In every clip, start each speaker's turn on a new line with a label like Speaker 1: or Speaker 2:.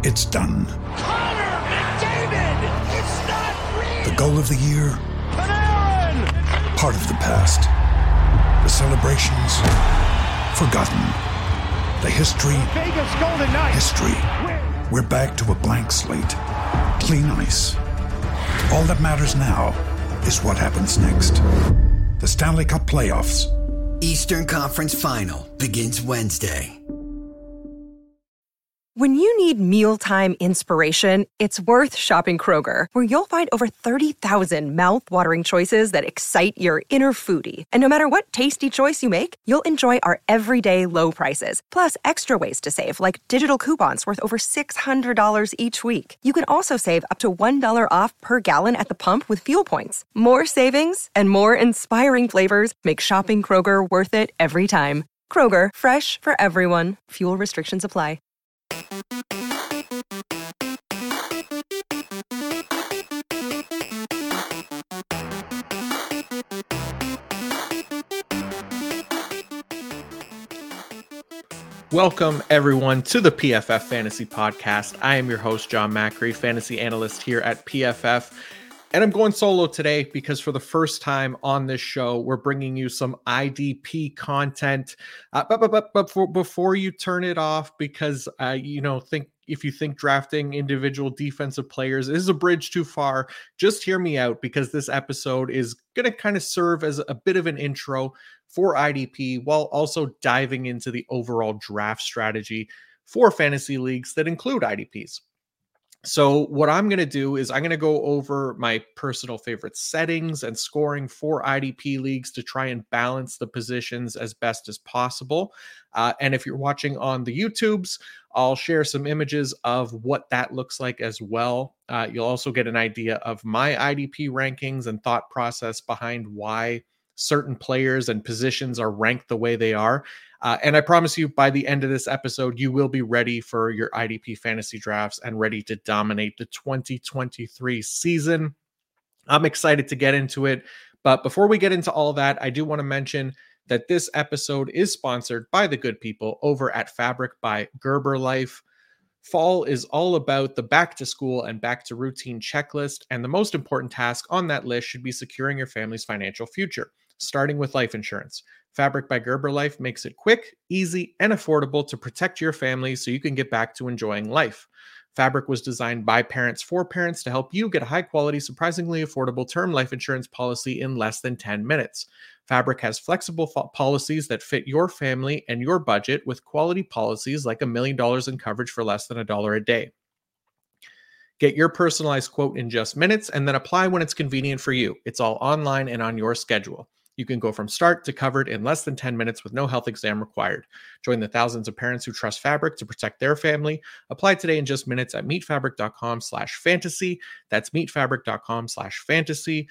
Speaker 1: It's done.
Speaker 2: Connor McDavid! It's not real!
Speaker 1: The goal of the year?
Speaker 2: Panarin!
Speaker 1: Part of the past. The celebrations? Forgotten. The history?
Speaker 2: Vegas Golden Knights!
Speaker 1: History. We're back to a blank slate. Clean ice. All that matters now is what happens next. The Stanley Cup Playoffs.
Speaker 3: Eastern Conference Final begins Wednesday.
Speaker 4: When you need mealtime inspiration, it's worth shopping Kroger, where you'll find over 30,000 mouth-watering choices that excite your inner foodie. And no matter what tasty choice you make, you'll enjoy our everyday low prices, plus extra ways to save, like digital coupons worth over $600 each week. You can also save up to $1 off per gallon at the pump with fuel points. More savings and more inspiring flavors make shopping Kroger worth it every time. Kroger, fresh for everyone. Fuel restrictions apply.
Speaker 5: Welcome, everyone, to the PFF Fantasy Podcast. I am your host, John Macri, fantasy analyst here at PFF. And I'm going solo today because for the first time on this show, we're bringing you some IDP content. But before you turn it off, because if you think drafting individual defensive players is a bridge too far, just hear me out, because this episode is going to kind of serve as a bit of an intro for IDP while also diving into the overall draft strategy for fantasy leagues that include IDPs. So what I'm going to do is I'm going to go over my personal favorite settings and scoring for IDP leagues to try and balance the positions as best as possible. And if you're watching on the YouTubes, I'll share some images of what that looks like as well. You'll also get an idea of my IDP rankings and thought process behind why certain players and positions are ranked the way they are. And I promise you, by the end of this episode, you will be ready for your IDP fantasy drafts and ready to dominate the 2023 season. I'm excited to get into it. But before we get into all that, I do want to mention that this episode is sponsored by the good people over at Fabric by Gerber Life. Fall is all about the back to school and back to routine checklist. And the most important task on that list should be securing your family's financial future, starting with life insurance. Fabric by Gerber Life makes it quick, easy, and affordable to protect your family so you can get back to enjoying life. Fabric was designed by parents for parents to help you get a high-quality, surprisingly affordable term life insurance policy in less than 10 minutes. Fabric has flexible policies that fit your family and your budget, with quality policies like $1 million in coverage for less than $1 a day. Get your personalized quote in just minutes and then apply when it's convenient for you. It's all online and on your schedule. You can go from start to covered in less than 10 minutes with no health exam required. Join the thousands of parents who trust Fabric to protect their family. Apply today in just minutes at meetfabric.com/fantasy. That's meetfabric.com/fantasy.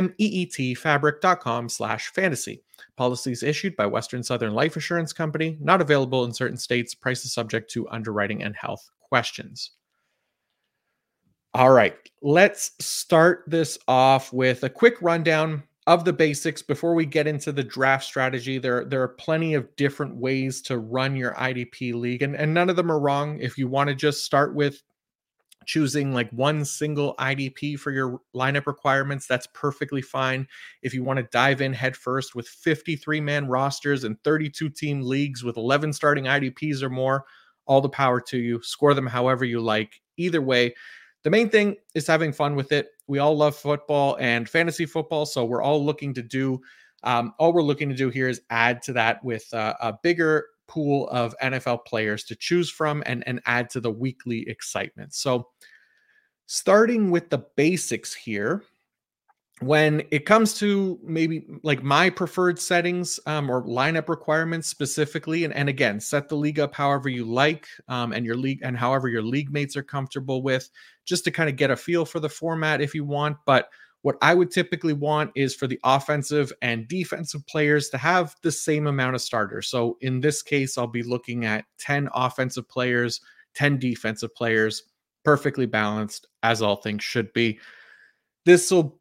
Speaker 5: meetfabric.com/fantasy. Policies issued by Western Southern Life Assurance Company. Not available in certain states. Prices subject to underwriting and health questions. All right, let's start this off with a quick rundown of the basics before we get into the draft strategy. There are plenty of different ways to run your IDP league, and none of them are wrong. If you want to just start with choosing like one single IDP for your lineup requirements, that's perfectly fine. If you want to dive in head first with 53-man rosters and 32-team leagues with 11 starting IDPs or more, all the power to you. Score them however you like. Either way, the main thing is having fun with it. We all love football and fantasy football, so we're all looking to do, all we're looking to do here is add to that with a bigger pool of NFL players to choose from and add to the weekly excitement. So starting with the basics here, when it comes to maybe like my preferred settings or lineup requirements specifically, and again, set the league up however you like and your league and however your league mates are comfortable with, just to kind of get a feel for the format if you want. But what I would typically want is for the offensive and defensive players to have the same amount of starters. So in this case, I'll be looking at 10 offensive players, 10 defensive players, perfectly balanced, as all things should be. This will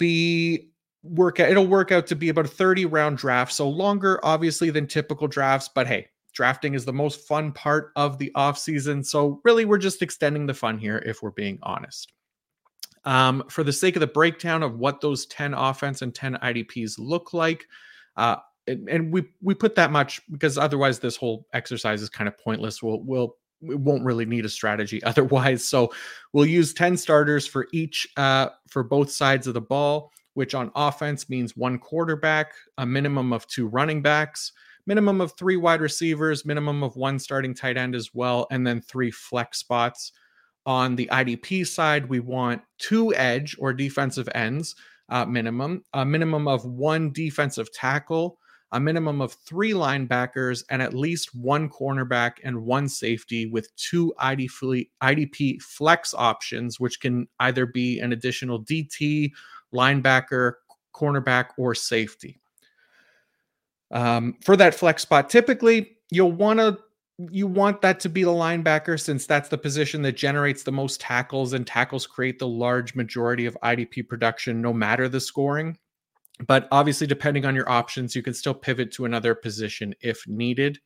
Speaker 5: it'll work out to be about a 30 round draft. So longer, obviously, than typical drafts, but hey, drafting is the most fun part of the offseason. So really, we're just extending the fun here, if we're being honest. For the sake of the breakdown of what those 10 offense and 10 IDPs look like, and we put that much because otherwise this whole exercise is kind of pointless. We won't really need a strategy otherwise. So we'll use 10 starters for each, for both sides of the ball, which on offense means 1 quarterback, a minimum of 2 running backs, minimum of 3 wide receivers, minimum of 1 starting tight end as well, and then 3 flex spots. On the IDP side, we want 2 edge or defensive ends, minimum, a minimum of 1 defensive tackle, a minimum of 3 linebackers, and at least 1 cornerback and 1 safety with 2 IDP flex options, which can either be an additional DT, linebacker, cornerback, or safety. For that flex spot, typically you want that to be the linebacker, since that's the position that generates the most tackles, and tackles create the large majority of IDP production no matter the scoring. But obviously, depending on your options, you can still pivot to another position if needed.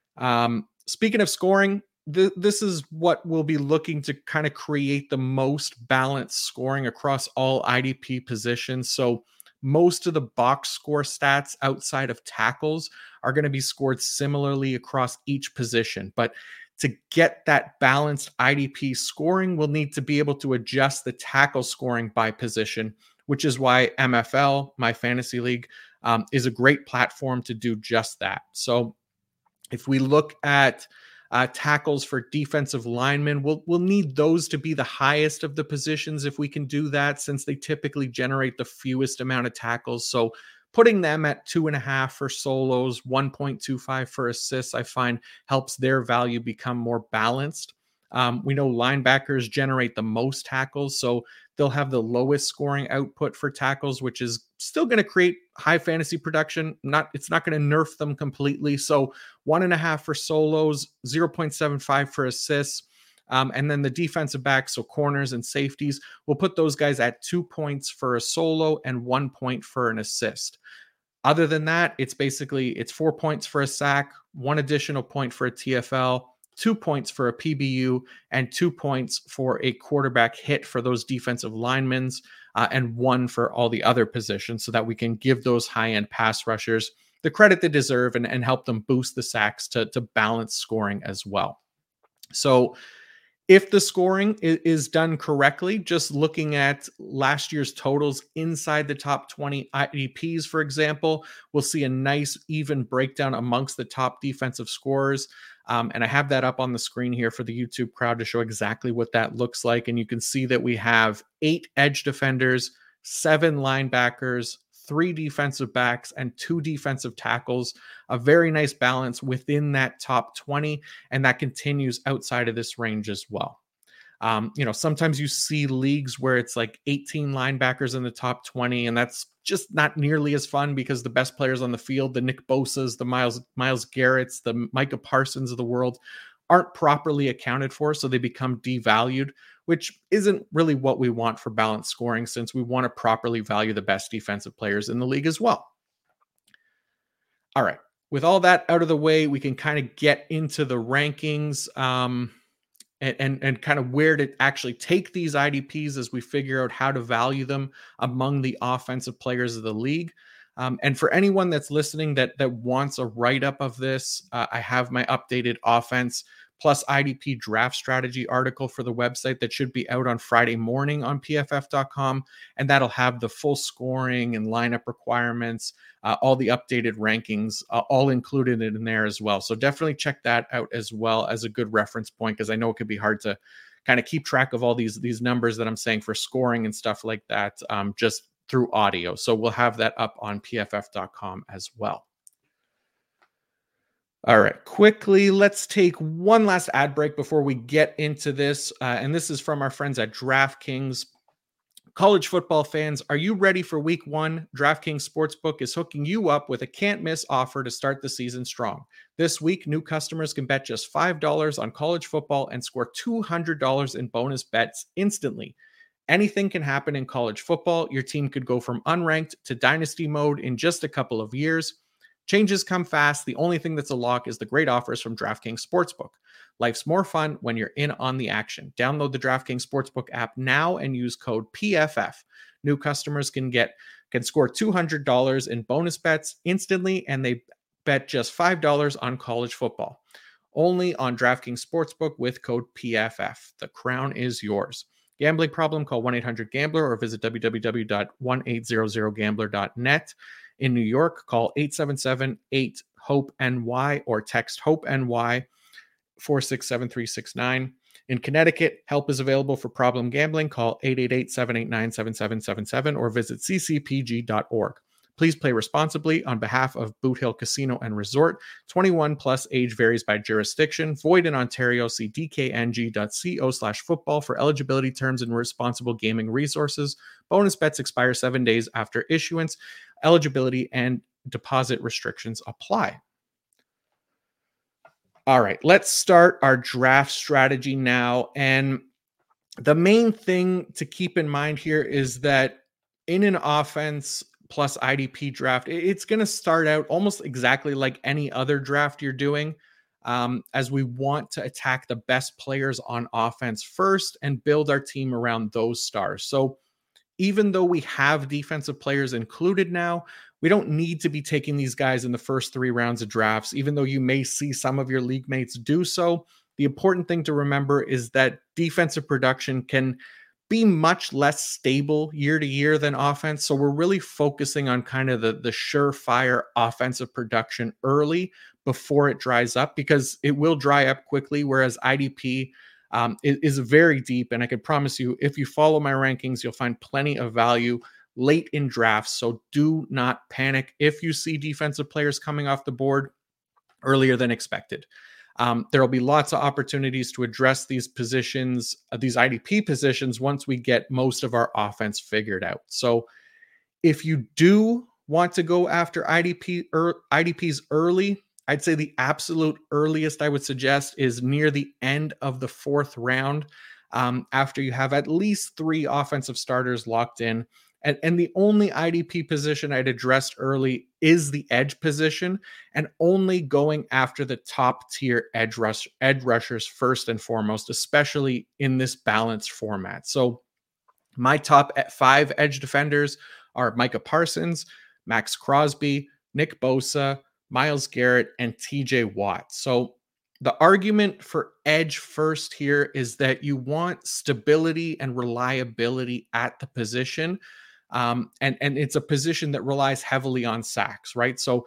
Speaker 5: Speaking of scoring, this is what we'll be looking to kind of create the most balanced scoring across all IDP positions. So most of the box score stats outside of tackles are going to be scored similarly across each position. But to get that balanced IDP scoring, we'll need to be able to adjust the tackle scoring by position, which is why MFL, my fantasy league, is a great platform to do just that. So if we look at tackles for defensive linemen, we'll need those to be the highest of the positions if we can do that, since they typically generate the fewest amount of tackles. So putting them at 2.5 for solos, 1.25 for assists, I find helps their value become more balanced. We know linebackers generate the most tackles, so they'll have the lowest scoring output for tackles, which is still going to create high fantasy production. It's not going to nerf them completely. So 1.5 for solos, 0.75 for assists. And then the defensive backs, so corners and safeties, we'll put those guys at 2 points for a solo and 1 point for an assist. Other than that, it's 4 points for a sack, 1 additional point for a TFL, 2 points for a PBU, and 2 points for a quarterback hit for those defensive linemen, and 1 for all the other positions, so that we can give those high-end pass rushers the credit they deserve and help them boost the sacks to balance scoring as well. So if the scoring is done correctly, just looking at last year's totals inside the top 20 IDPs, for example, we'll see a nice even breakdown amongst the top defensive scorers. And I have that up on the screen here for the YouTube crowd to show exactly what that looks like. And you can see that we have 8 edge defenders, 7 linebackers, 3 defensive backs, and 2 defensive tackles. A very nice balance within that top 20. And that continues outside of this range as well. Sometimes you see leagues where it's like 18 linebackers in the top 20, and that's just not nearly as fun because the best players on the field, the Nick Bosas, the Myles Garretts, the Micah Parsons of the world, aren't properly accounted for, so they become devalued, which isn't really what we want for balanced scoring, since we want to properly value the best defensive players in the league as well. All right, with all that out of the way, we can kind of get into the rankings and kind of where to actually take these IDPs as we figure out how to value them among the offensive players of the league. And for anyone that's listening that wants a write-up of this, I have my updated offense plus IDP draft strategy article for the website that should be out on Friday morning on pff.com. And that'll have the full scoring and lineup requirements, all the updated rankings, all included in there as well. So definitely check that out as well as a good reference point, because I know it could be hard to kind of keep track of all these numbers that I'm saying for scoring and stuff like that, just through audio. So we'll have that up on pff.com as well. All right, quickly, let's take one last ad break before we get into this. And this is from our friends at DraftKings. College football fans, are you ready for week 1? DraftKings Sportsbook is hooking you up with a can't-miss offer to start the season strong. This week, new customers can bet just $5 on college football and score $200 in bonus bets instantly. Anything can happen in college football. Your team could go from unranked to dynasty mode in just a couple of years. Changes come fast. The only thing that's a lock is the great offers from DraftKings Sportsbook. Life's more fun when you're in on the action. Download the DraftKings Sportsbook app now and use code PFF. New customers can score $200 in bonus bets instantly, and they bet just $5 on college football. Only on DraftKings Sportsbook with code PFF. The crown is yours. Gambling problem? Call 1-800-GAMBLER or visit www.1800gambler.net. In New York, call 877-8-HOPE-NY or text HOPE-NY 467369. In Connecticut, help is available for problem gambling. Call 888-789-7777 or visit ccpg.org. Please play responsibly on behalf of Boot Hill Casino and Resort. 21 plus, age varies by jurisdiction. Void in Ontario. See dkng.co/football for eligibility terms and responsible gaming resources. Bonus bets expire 7 days after issuance. Eligibility and deposit restrictions apply. All right, let's start our draft strategy now. And the main thing to keep in mind here is that in an offense plus IDP draft, it's going to start out almost exactly like any other draft you're doing, as we want to attack the best players on offense first and build our team around those stars. So even though we have defensive players included now, we don't need to be taking these guys in the first 3 rounds of drafts, even though you may see some of your league mates do so. The important thing to remember is that defensive production can be much less stable year to year than offense. So we're really focusing on kind of the surefire offensive production early before it dries up, because it will dry up quickly, whereas IDP is very deep. And I can promise you, if you follow my rankings, you'll find plenty of value late in drafts. So do not panic if you see defensive players coming off the board earlier than expected. There will be lots of opportunities to address these positions, these IDP positions, once we get most of our offense figured out. So if you do want to go after IDPs early, I'd say the absolute earliest I would suggest is near the end of the 4th round, after you have at least 3 offensive starters locked in. And the only IDP position I'd addressed early is the edge position, and only going after the top tier edge rushers first and foremost, especially in this balanced format. So my top 5 edge defenders are Micah Parsons, Max Crosby, Nick Bosa, Myles Garrett, and TJ Watt. So the argument for edge first here is that you want stability and reliability at the position. And it's a position that relies heavily on sacks, right? So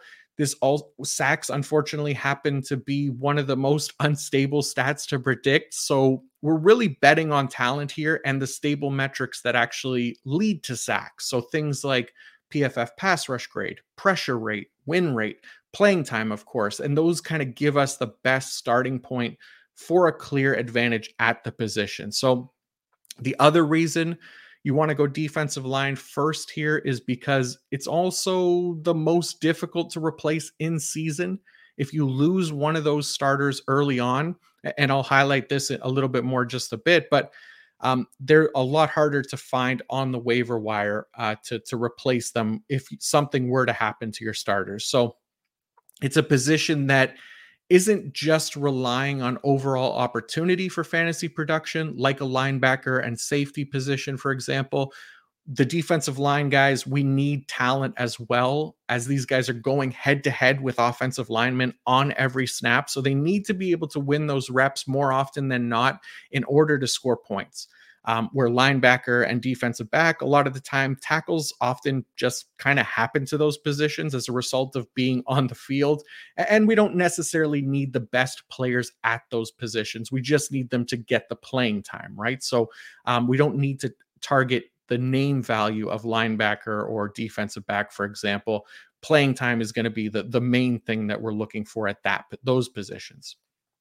Speaker 5: sacks, unfortunately, happen to be one of the most unstable stats to predict. So we're really betting on talent here and the stable metrics that actually lead to sacks. So things like PFF pass rush grade, pressure rate, win rate, playing time, of course, and those kind of give us the best starting point for a clear advantage at the position. So the other reason you want to go defensive line first here is because it's also the most difficult to replace in season. If you lose one of those starters early on, and I'll highlight this a little bit more just a bit, but they're a lot harder to find on the waiver wire to replace them if something were to happen to your starters. So it's a position that isn't just relying on overall opportunity for fantasy production, like a linebacker and safety position, for example. The defensive line guys, we need talent as well, as these guys are going head to head with offensive linemen on every snap. So they need to be able to win those reps more often than not in order to score points. Where linebacker and defensive back, a lot of the time, tackles often just kind of happen to those positions as a result of being on the field. And we don't necessarily need the best players at those positions. We just need them to get the playing time, right? So we don't need to target the name value of linebacker or defensive back, for example. Playing time is going to be the main thing that we're looking for at those positions.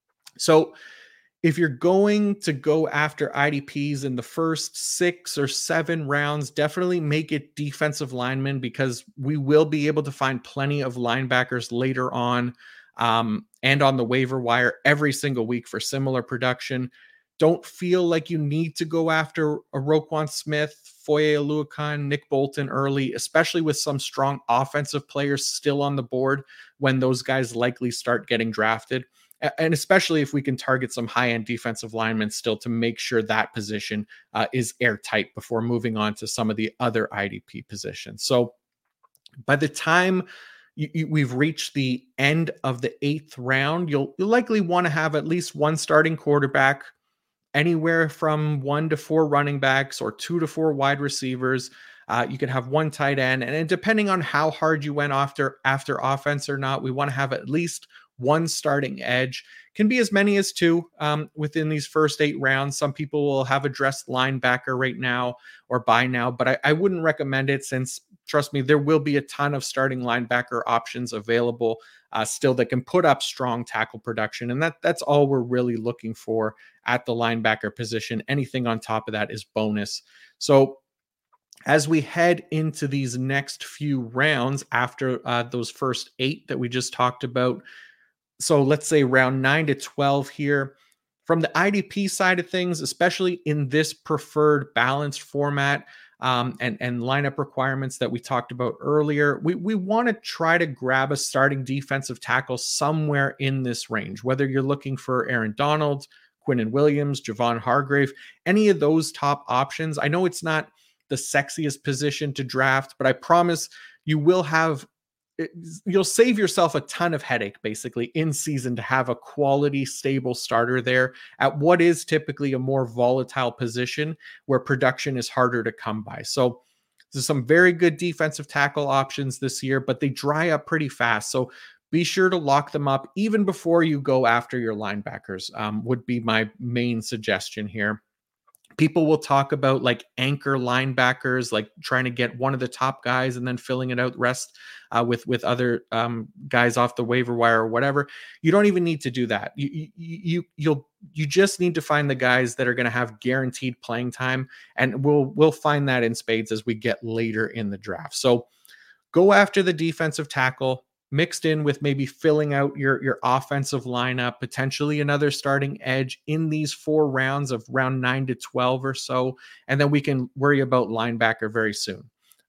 Speaker 5: So if you're going to go after IDPs in the first 6 or 7 rounds, definitely make it defensive linemen, because we will be able to find plenty of linebackers later on and on the waiver wire every single week for similar production. don't feel like you need to go after a Roquan Smith, Foye Oluokun, Nick Bolton early, especially with some strong offensive players still on the board when those guys likely start getting drafted. And especially if we can target some high-end defensive linemen still to make sure that position is airtight before moving on to some of the other IDP positions. So by the time we've reached the end of the 8th round, you'll likely want to have at least one starting quarterback, anywhere from 1 to 4 running backs or 2 to 4 wide receivers. You can have one tight end, and depending on how hard you went after offense or not, we want to have at least one starting edge. Can be as many as 2 within these first 8 rounds. Some people will have a dressed linebacker right now or by now, but I wouldn't recommend it, since, trust me, there will be a ton of starting linebacker options available still that can put up strong tackle production. And that's all we're really looking for at the linebacker position. Anything on top of that is bonus. So as we head into these next few rounds after those first 8 that we just talked about, so let's say round 9 to 12 here, from the IDP side of things, especially in this preferred balanced format, and lineup requirements that we talked about earlier, we want to try to grab a starting defensive tackle somewhere in this range, whether you're looking for Aaron Donald, Quinnen Williams, Javon Hargrave, any of those top options. I know it's not the sexiest position to draft, but I promise you'll save yourself a ton of headache basically in season to have a quality, stable starter there at what is typically a more volatile position where production is harder to come by. So there's some very good defensive tackle options this year, but they dry up pretty fast. So be sure to lock them up even before you go after your linebackers, would be my main suggestion here. People will talk about like anchor linebackers, like trying to get one of the top guys and then filling it out rest with other guys off the waiver wire or whatever. You don't even need to do that. You just need to find the guys that are going to have guaranteed playing time, and we'll find that in spades as we get later in the draft. So go after the defensive tackle, mixed in with maybe filling out your offensive lineup, potentially another starting edge in these 4 rounds of round 9 to 12 or so. And then we can worry about linebacker very soon.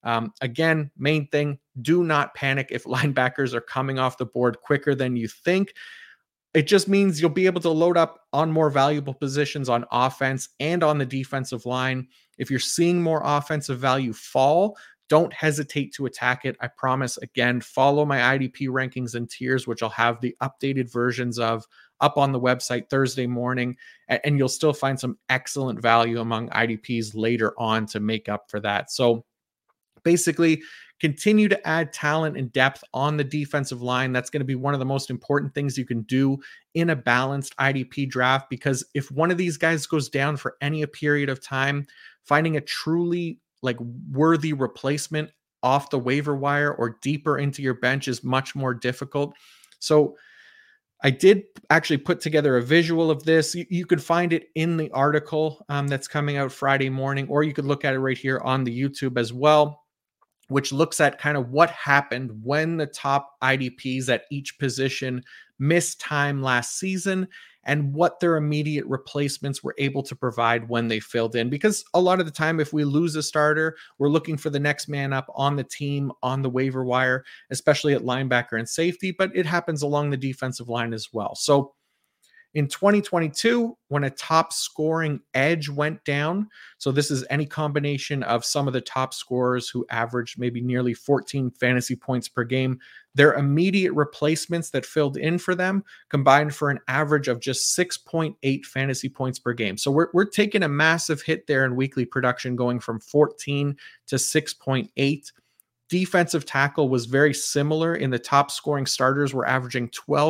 Speaker 5: Again, main thing, do not panic if linebackers are coming off the board quicker than you think. It just means you'll be able to load up on more valuable positions on offense and on the defensive line. If you're seeing more offensive value fall, don't hesitate to attack it. I promise. Again, follow my IDP rankings and tiers, which I'll have the updated versions of up on the website Thursday morning, and you'll still find some excellent value among IDPs later on to make up for that. So basically, continue to add talent and depth on the defensive line. That's going to be one of the most important things you can do in a balanced IDP draft, because if one of these guys goes down for any period of time, finding a truly worthy replacement off the waiver wire or deeper into your bench is much more difficult. So I did actually put together a visual of this. You could find it in the article that's coming out Friday morning, or you could look at it right here on the YouTube as well, which looks at kind of what happened when the top IDPs at each position missed time last season and what their immediate replacements were able to provide when they filled in. Because a lot of the time, if we lose a starter, we're looking for the next man up on the team, on the waiver wire, especially at linebacker and safety, but it happens along the defensive line as well. So in 2022, when a top scoring edge went down, so this is any combination of some of the top scorers who averaged maybe nearly 14 fantasy points per game, their immediate replacements that filled in for them combined for an average of just 6.8 fantasy points per game. So we're taking a massive hit there in weekly production, going from 14 to 6.8. Defensive tackle was very similar. In the top scoring starters were averaging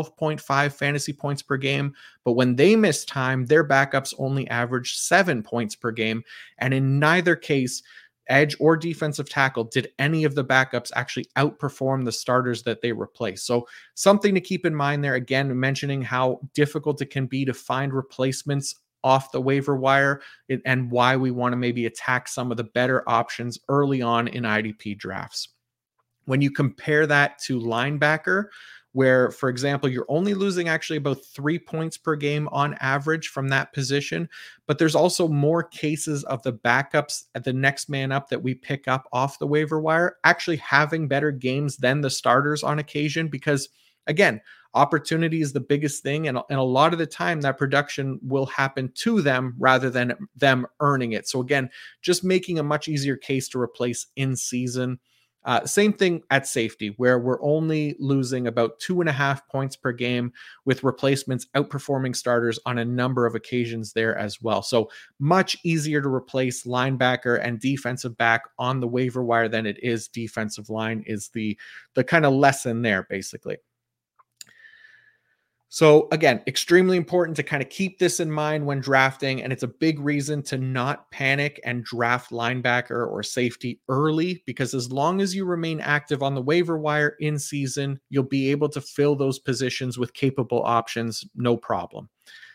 Speaker 5: 12.5 fantasy points per game, but when they missed time, their backups only averaged 7 points per game. And in neither case, edge or defensive tackle, did any of the backups actually outperform the starters that they replaced. So something to keep in mind there, again, mentioning how difficult it can be to find replacements off the waiver wire and why we want to maybe attack some of the better options early on in IDP drafts. When you compare that to linebacker, where, for example, you're only losing actually about 3 points per game on average from that position. But there's also more cases of the backups at the next man up that we pick up off the waiver wire actually having better games than the starters on occasion, because again, opportunity is the biggest thing. And a lot of the time that production will happen to them rather than them earning it. So again, just making a much easier case to replace in season. Same thing at safety, where we're only losing about 2.5 points per game, with replacements outperforming starters on a number of occasions there as well. So much easier to replace linebacker and defensive back on the waiver wire than it is defensive line, is the kind of lesson there, basically. So again, extremely important to kind of keep this in mind when drafting, and it's a big reason to not panic and draft linebacker or safety early, because as long as you remain active on the waiver wire in season, you'll be able to fill those positions with capable options, no problem.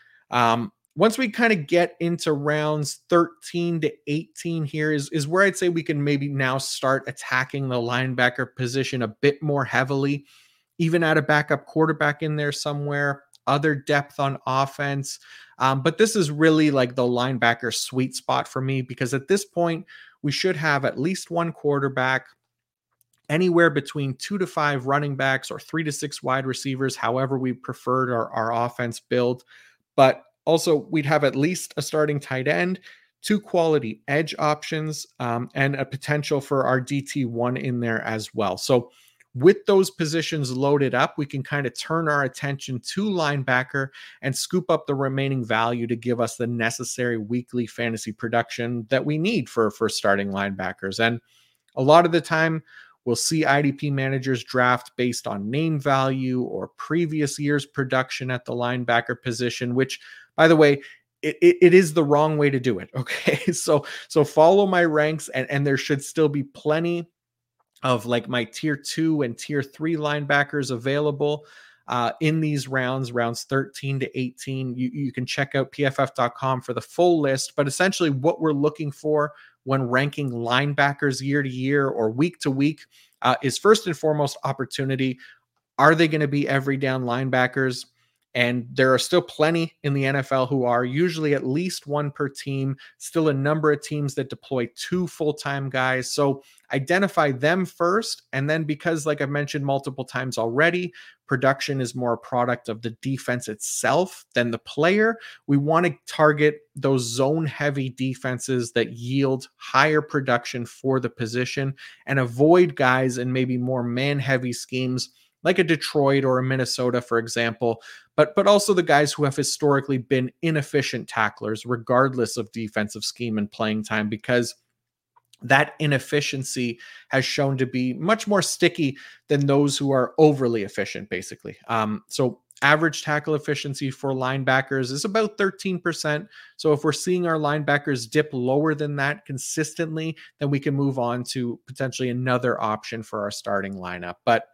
Speaker 5: Once we kind of get into rounds 13 to 18 here is where I'd say we can maybe now start attacking the linebacker position a bit more heavily. Even add a backup quarterback in there somewhere, other depth on offense. But this is really like the linebacker sweet spot for me, because at this point, we should have at least one quarterback, anywhere between 2 to 5 running backs, or 3 to 6 wide receivers, however we preferred our offense build. But also we'd have at least a starting tight end, 2 quality edge options, and a potential for our DT1 in there as well. So with those positions loaded up, we can kind of turn our attention to linebacker and scoop up the remaining value to give us the necessary weekly fantasy production that we need for starting linebackers. And a lot of the time, we'll see IDP managers draft based on name value or previous year's production at the linebacker position, which, by the way, it is the wrong way to do it. Okay, so follow my ranks, and there should still be plenty of like my tier 2 and tier 3 linebackers available in these rounds 13 to 18. You can check out pff.com for the full list, but essentially what we're looking for when ranking linebackers year to year or week to week is first and foremost opportunity. Are they going to be every down linebackers? And there are still plenty in the NFL who are, usually at least one per team, still a number of teams that deploy 2 full-time guys. So identify them first. And then, because like I've mentioned multiple times already, production is more a product of the defense itself than the player. We want to target those zone-heavy defenses that yield higher production for the position, and avoid guys in maybe more man-heavy schemes like a Detroit or a Minnesota, for example, but also the guys who have historically been inefficient tacklers, regardless of defensive scheme and playing time, because that inefficiency has shown to be much more sticky than those who are overly efficient, basically. So average tackle efficiency for linebackers is about 13%. So if we're seeing our linebackers dip lower than that consistently, then we can move on to potentially another option for our starting lineup. But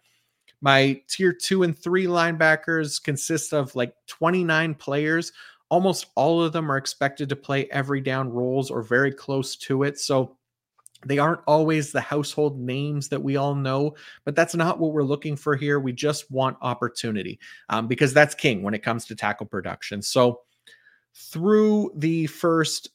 Speaker 5: my tier 2 and 3 linebackers consist of like 29 players. Almost all of them are expected to play every down roles or very close to it. So they aren't always the household names that we all know, but that's not what we're looking for here. We just want opportunity because that's king when it comes to tackle production. So through the first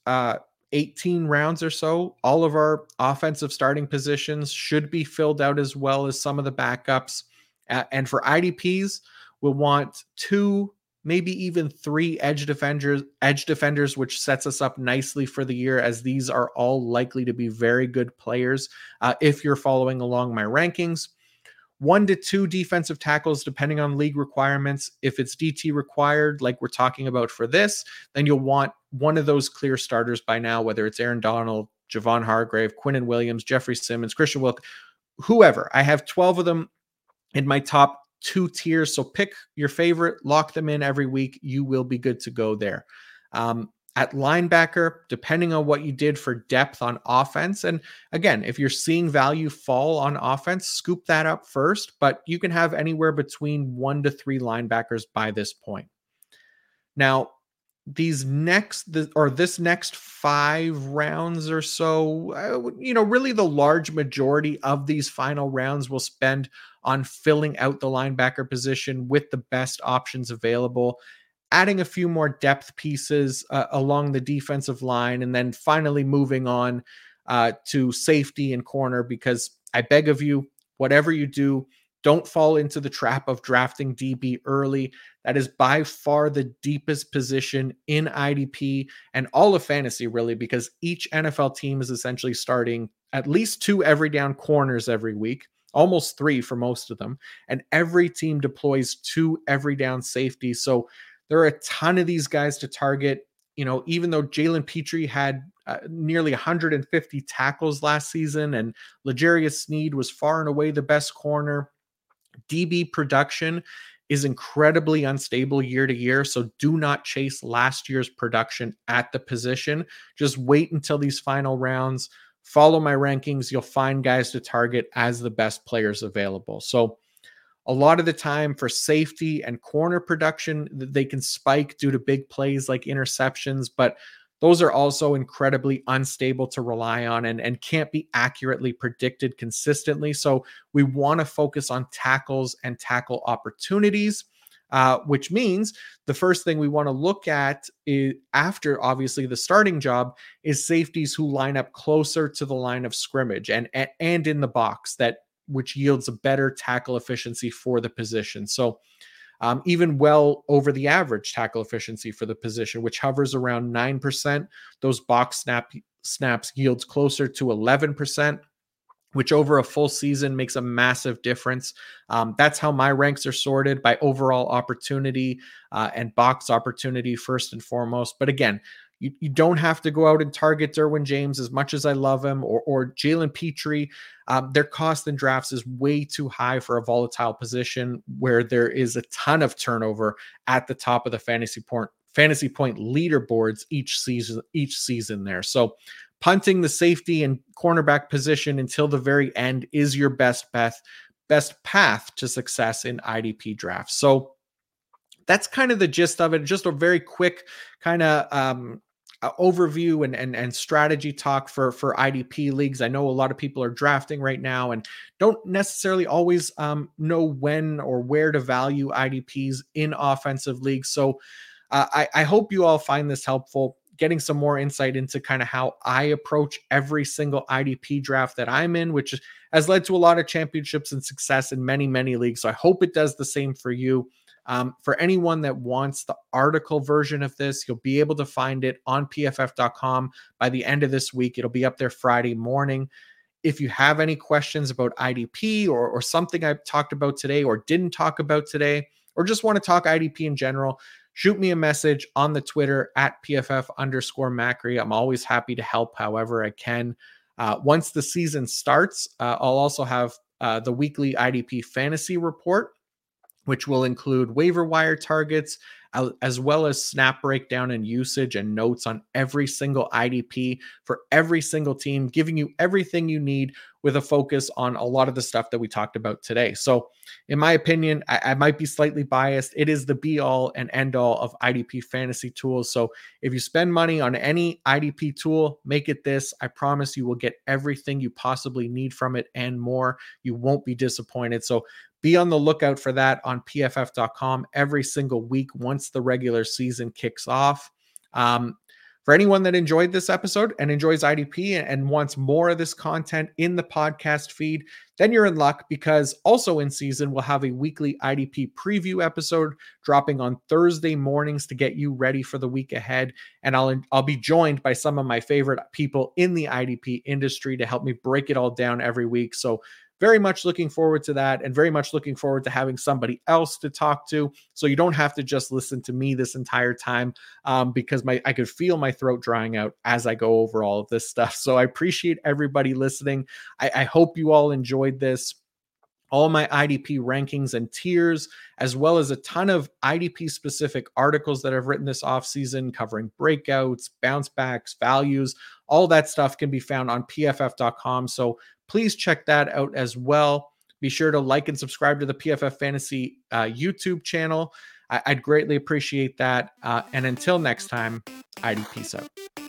Speaker 5: 18 rounds or so, all of our offensive starting positions should be filled out, as well as some of the backups. And for IDPs, we'll want 2, maybe even 3 edge defenders, which sets us up nicely for the year, as these are all likely to be very good players if you're following along my rankings. 1 to 2 defensive tackles, depending on league requirements. If it's DT required, like we're talking about for this, then you'll want one of those clear starters by now, whether it's Aaron Donald, Javon Hargrave, Quinnen Williams, Jeffrey Simmons, Christian Wilk, whoever. I have 12 of them in my top 2 tiers. So pick your favorite, lock them in every week. You will be good to go there. At linebacker, depending on what you did for depth on offense. And again, if you're seeing value fall on offense, scoop that up first, but you can have anywhere between 1 to 3 linebackers by this point. Now, this next 5 rounds or so, really the large majority of these final rounds will spend on filling out the linebacker position with the best options available, adding a few more depth pieces along the defensive line, and then finally moving on to safety and corner, because I beg of you, whatever you do, don't fall into the trap of drafting DB early. That is by far the deepest position in IDP and all of fantasy, really, because each NFL team is essentially starting at least 2 every down corners every week, almost 3 for most of them. And every team deploys 2 every down safeties. So there are a ton of these guys to target. Even though Jalen Petrie had nearly 150 tackles last season and L'Jarius Sneed was far and away the best corner, DB production is incredibly unstable year to year. So do not chase last year's production at the position. Just wait until these final rounds. Follow my rankings. You'll find guys to target as the best players available. So a lot of the time for safety and corner production, they can spike due to big plays like interceptions, but those are also incredibly unstable to rely on and can't be accurately predicted consistently. So we want to focus on tackles and tackle opportunities, which means the first thing we want to look at is, after obviously the starting job, is safeties who line up closer to the line of scrimmage and in the box, which yields a better tackle efficiency for the position. So even well over the average tackle efficiency for the position, which hovers around 9%. Those box snaps yields closer to 11%, which over a full season makes a massive difference. That's how my ranks are sorted, by overall opportunity and box opportunity first and foremost. But again, you don't have to go out and target Derwin James, as much as I love him, or Jalen Petrie. Their cost in drafts is way too high for a volatile position where there is a ton of turnover at the top of the fantasy point leaderboards each season there. So punting the safety and cornerback position until the very end is your best path to success in IDP drafts. So that's kind of the gist of it. Just a very quick kind of overview and strategy talk for IDP leagues. I know a lot of people are drafting right now and don't necessarily always know when or where to value IDPs in offensive leagues. So I hope you all find this helpful, getting some more insight into kind of how I approach every single IDP draft that I'm in, which has led to a lot of championships and success in many, many leagues. So I hope it does the same for you. For anyone that wants the article version of this, you'll be able to find it on pff.com by the end of this week. It'll be up there Friday morning. If you have any questions about IDP or something I've talked about today or didn't talk about today, or just want to talk IDP in general, shoot me a message on the Twitter at PFF_Macri. I'm always happy to help however I can. Once the season starts, I'll also have the weekly IDP fantasy report, which will include waiver wire targets, as well as snap breakdown and usage and notes on every single IDP for every single team, giving you everything you need with a focus on a lot of the stuff that we talked about today. So in my opinion, I might be slightly biased. It is the be all and end all of IDP fantasy tools. So if you spend money on any IDP tool, make it this. I promise you will get everything you possibly need from it and more. You won't be disappointed. So be on the lookout for that on pff.com every single week once the regular season kicks off. For anyone that enjoyed this episode and enjoys IDP and wants more of this content in the podcast feed, then you're in luck, because also in season, we'll have a weekly IDP preview episode dropping on Thursday mornings to get you ready for the week ahead. And I'll be joined by some of my favorite people in the IDP industry to help me break it all down every week. So very much looking forward to that, and very much looking forward to having somebody else to talk to. So you don't have to just listen to me this entire time, because I could feel my throat drying out as I go over all of this stuff. So I appreciate everybody listening. I hope you all enjoyed this. All my IDP rankings and tiers, as well as a ton of IDP specific articles that I've written this offseason covering breakouts, bounce backs, values, all that stuff can be found on pff.com. So please check that out as well. Be sure to like and subscribe to the PFF Fantasy YouTube channel. I'd greatly appreciate that. And until next time, I'd peace out.